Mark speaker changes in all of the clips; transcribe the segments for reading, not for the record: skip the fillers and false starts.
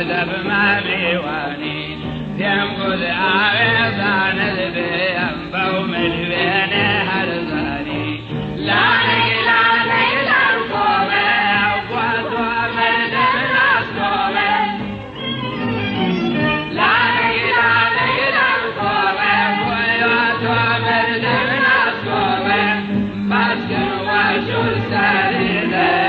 Speaker 1: ودب مبيواني يمقل عوضان البيان بوم البين هرزاني لا نقلا نقلا القوة وقوة ومرد من أسقوة لا نقلا نقلا القوة وقوة ومرد من أسقوة بسكن وشو سريده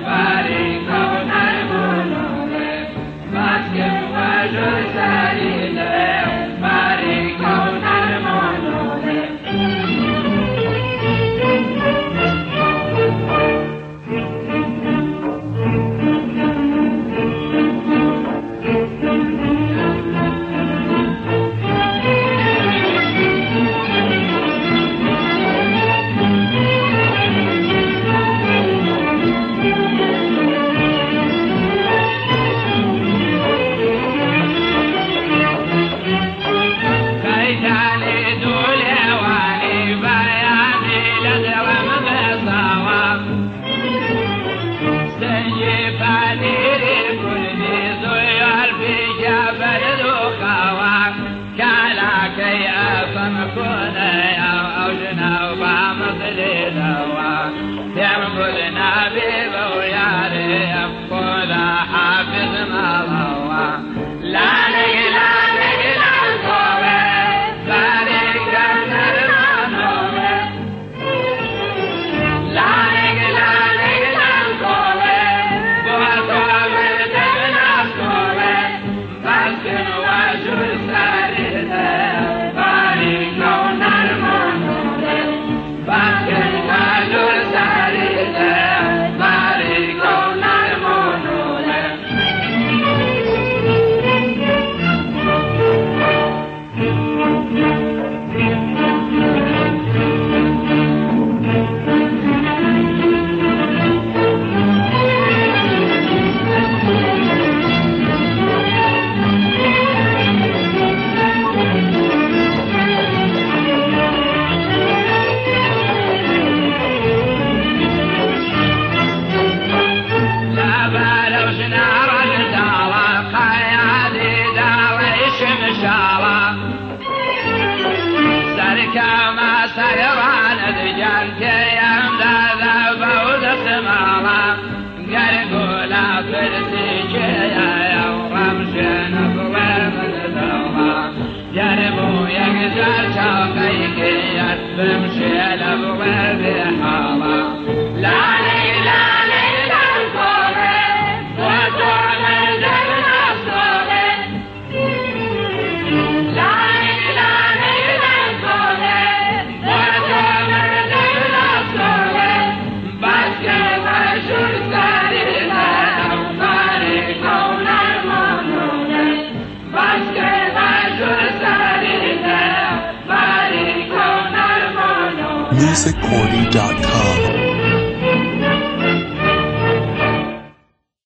Speaker 1: يمقلنا ببوياري يفقد حافظ مضوى لا نقلا نقلا القوة بارك المنومة لا نقلا نقلا القوة بوطوة من أسقوة بسكن وشو سريده بارك المنومة بسكن وشو كما سيران الرجال كيام ذا بود سمالا قرقولا فرسي كيا ورمشن قوام الدوما جربوا يقزر شوقيك يتبمشي لبغي بحالا لا ليلا ليلا القوة وطوع من دبن أصدوغي لا
Speaker 2: musiccordy.com